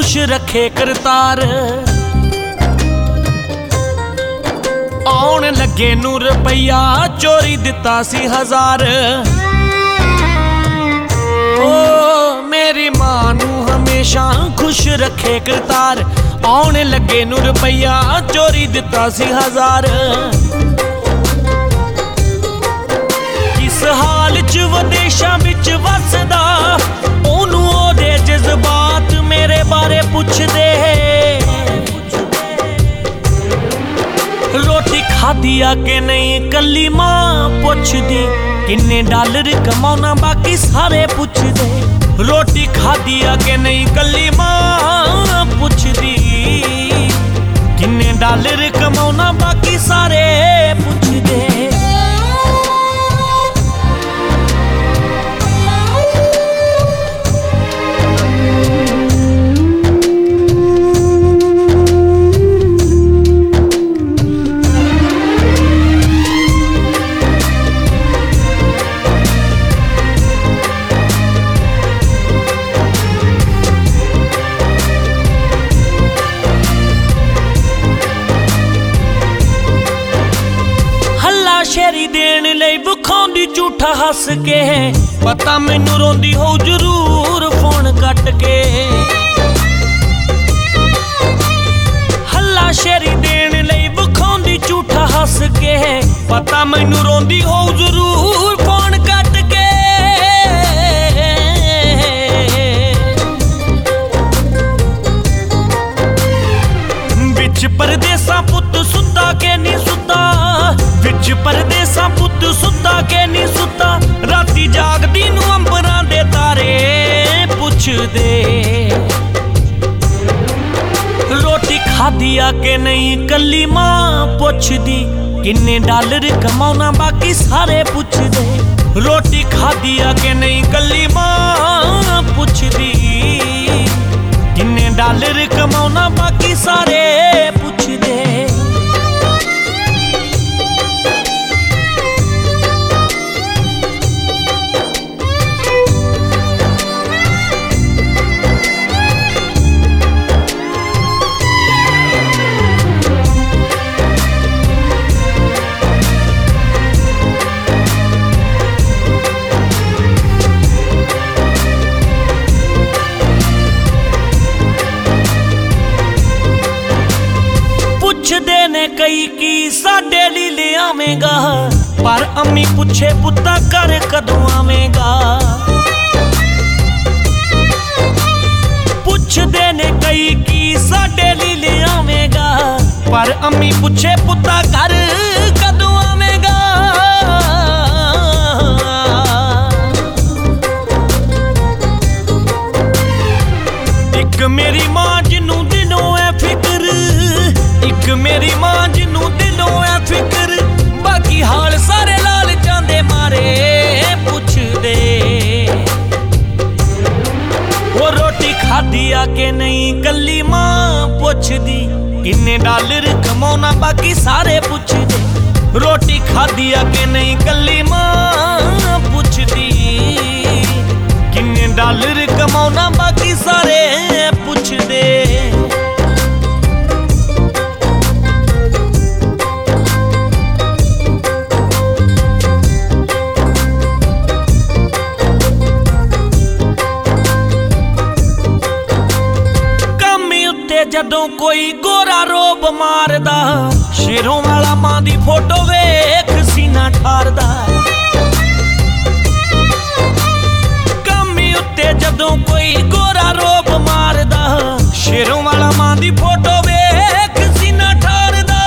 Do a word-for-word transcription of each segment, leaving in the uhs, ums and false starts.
खुश रखे करतार। आउण लगे नू रुपया चोरी दिता सी हजार। ओ मेरी मां नू हमेशा खुश रखे करतार। आउण लगे नू रुपया चोरी दिता सी हजार। किस हाल च विदेशां विच वसदा ओनू ओदे जज्बात मेरे बारे पुछदे। रोटी खादी आ के नहीं कल्ली मां पुछदी। किन्ने डॉलर कमाउना बाकी सारे पुछदे। रोटी खादी आ के नहीं कल्ली मां पुछदी। किन्ने डॉलर कमाउना बाकी सारे पुछदे। शेरी देन लई विखाउंदी झूठा हस के। पता मैनू रोंदी हो जरूर फोन कट के। हल्ला शेरी देन लई विखाउंदी झूठा हस के। पता मैनू रोंदी हो जरूर फोन कट के। विच परदेसा पुत सुता के नहीं सुता। विच परदेसा पुत सुता के नहीं सुता। राती जागदी नू अंबरां दे तारे पुछदे। रोटी खादी आ के नहीं कल्ली मां पुछदी। किन्ने डॉलर कमाउना बाकी सारे पुछदे। रोटी खादी आ के नहीं कल्ली मां पुछदी। किन्ने डॉलर कमाउना बाकी सारे पुछदे। पुछदे ने कई की साडे ली ले आवेगा। पर अम्मी पुछे पुत्ता घर कदों आवेगा। पुछदे ने कई की साडे ली ले आवेगा। पर अम्मी पुछे पुत्ता घर कदों आवेगा। एक मेरी मां जिन्नू दिलों है फिक्र। एक मेरी मां जिन्नू दिलों है फिक्र। बाकी हाल सारे लाल जांदे मारे पुछदे। वो रोटी खादी आ के नहीं कल्ली मां पुछदी। किन्ने डॉलर कमाउना बाकी सारे पुछदे। रोटी खादी आ के नहीं कल्ली मां पुछदी। किन्ने डॉलर कमाउना बाकी सारे पुछदे। जदों कोई गोरा रोब मारदा शेरों वाला मां दी फोटो वेख सीना ठारदा। कमी उत्ते जदों कोई गोरा रोब मारदा शेरों वाला मां दी फोटो वेख सीना ठारदा।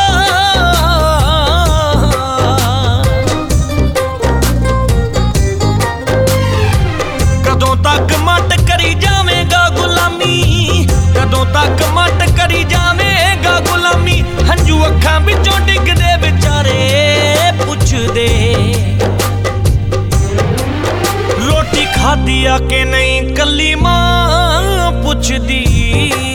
कदों तक मट करी जावेगा गुलामी। कदों तक मट करी जावेगा गुलामी। हंजू अखां विचों डिगदे बेचारे पुछदे। रोटी खादी आ के नहीं कल्ली मां पुछदी।